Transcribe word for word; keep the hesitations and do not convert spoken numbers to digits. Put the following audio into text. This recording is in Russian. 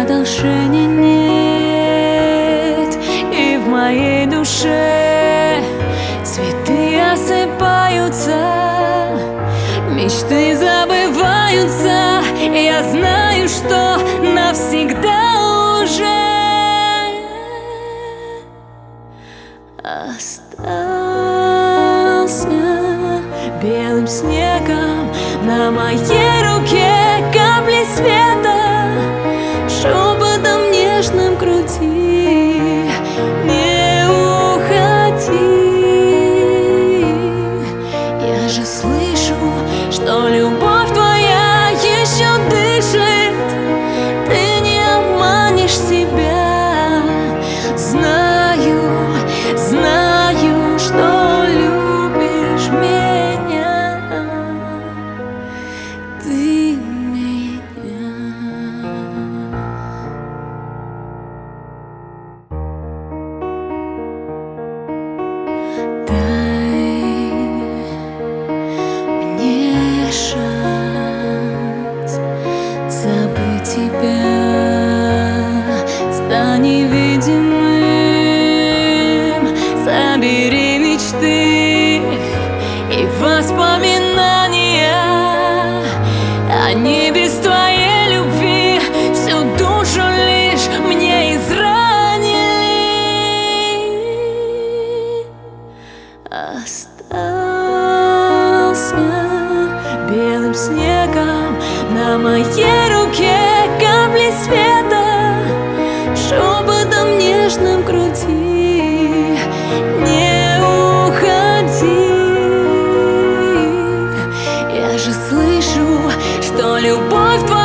продолжения нет, и в моей душе цветы осыпаются, мечты забываются. Я знаю, что навсегда уже остался белым снегом на моей руке капли света, шепотом нежным груди. Не уходи, я же слышу, что любовь твоя еще дышит. Ты не обманешь себя. Знаю, знаю, что любишь меня, ты меня. Дай мне шанс забыть тебя, стань невидимым, собери мечты и воспоминания. Они без твоей любви всю душу лишь мне изранили. Остался белым снегом на моей руке капли света, шепотом нежным груди. Не уходи, я же слышу, что любовь твоя